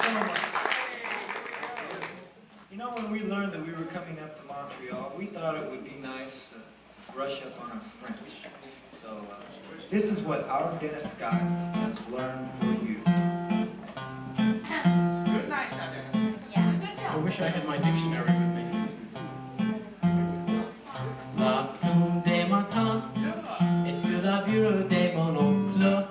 You know, when we learned that we were coming up to Montreal, we thought it would be nice to brush up on our French. So this is what our Dennis Scott has learned for you. Good, nice now, Dennis. Yeah, good I job. wish I had my dictionary with me. La plume des matins et sur la bureau de mon oncle.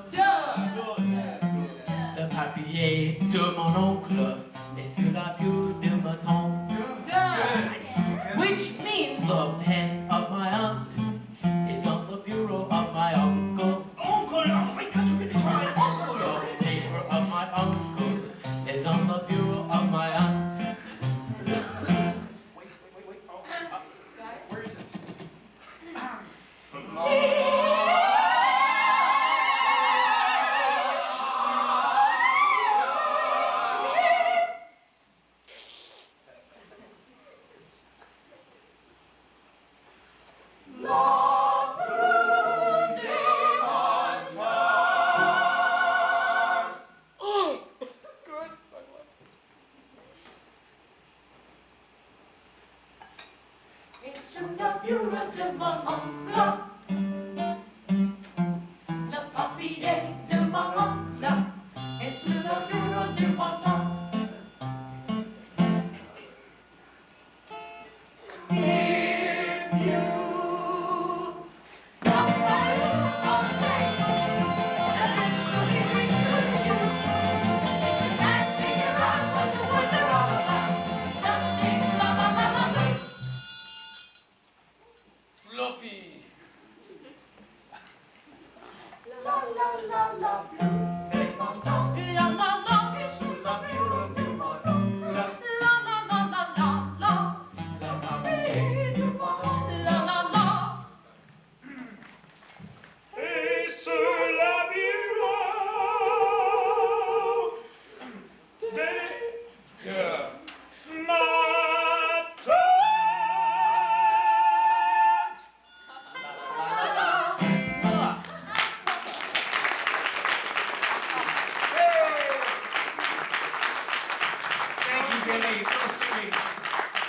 Le papier de mon oncle est sur la bureau de ma tante. Which means the pen of my aunt is on the bureau of my uncle. Uncle, oh my God, you get this right. Uncle. The paper of my uncle is on the bureau of my aunt. Wait. Oh, where is it? It's sur la bureau de mon oncle. Le papier de mon oncle est sur le bureau de mon tante. If you don't worry, I'll say that it's really good for you. If you can't figure out what the words are all about, just sing la la la la la. Floppy. La la la la blue de mon tante. La la la est sur la bureau de mon oncle. La la la la la la. Le papier de mon oncle. La la la. Et sur la bureau de...